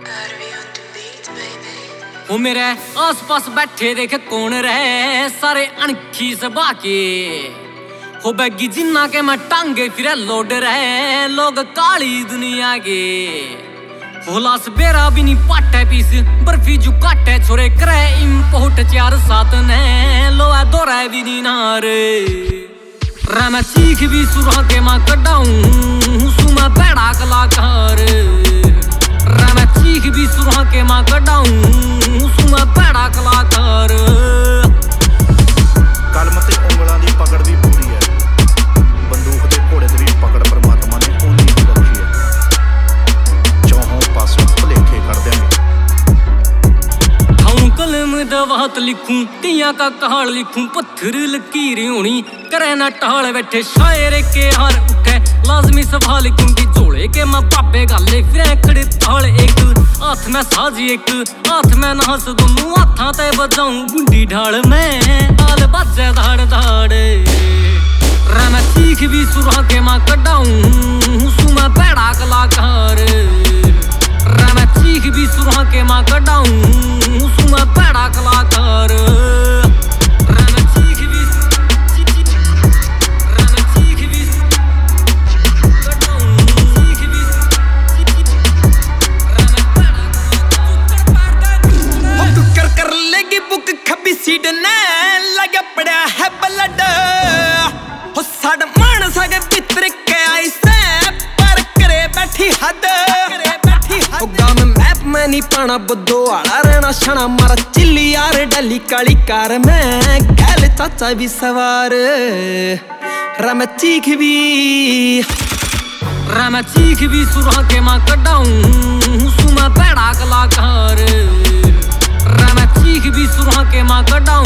वो मेरे आस पास बैठे देखे कौन रहे सारे अनखी सबा के हो बैगी जिन्ना के मैं टांगे फिर लोड रहे लोग काली दुनिया के हो लास बेरा भी नहीं पाटे पीस बर्फी जो काटे छोरे करे इम्पोर्ट 4-7 ने लो है दो रहे भी नहीं नारे रा मैं चीख भी सुरा के मां कडाऊं सुमा बैड़ा कलाकार रा मैं चीख भी सुरा के मां कडाऊं सुमा बैड़ा कलाकार कलम ते उंगलां दी पकड़ भी पूरी है बंदूक ते घोड़े दी पकड़ परमात्मा ने उन्नी ही रखी है चौहों पासों भुलेखे कर देंगे ठाऊं कलम दवात लिखूं तियां का कहाड़ लिखूं पत्थर लकीर होनी करे ना टाल बैठे शायर के हार उठे लाजमी सवाल क्योंकि जोड़े के मां पापे गाले फिर खड़े ताल एक हाथ में साजी एक हाथ में नास दोनों हाथां ते बजाऊं गुंडी ढाल में ताल बाजे धाड़ धाड़ रा मैं चीख भी सुरा के मां कडाऊं सुमा बैड़ा कलाकार रा मैं चीख भी सुरा के मां कडाऊं सुमा बैड़ा कलाकार लगे पड़ा है ब्लड हो साड मान सके पितर के ऐसे पर करे बैठी हद हो गाम मैप में नहीं पाना बुद्धो आला रहना छना मारा चिल्ली यार डली काली कार में गैल चाचा भी सवार रम चीख भी सुरा के मां कडाऊं सुमा बैड़ा कलाकार रा मैं चीख भी सुरा के मां कडाऊं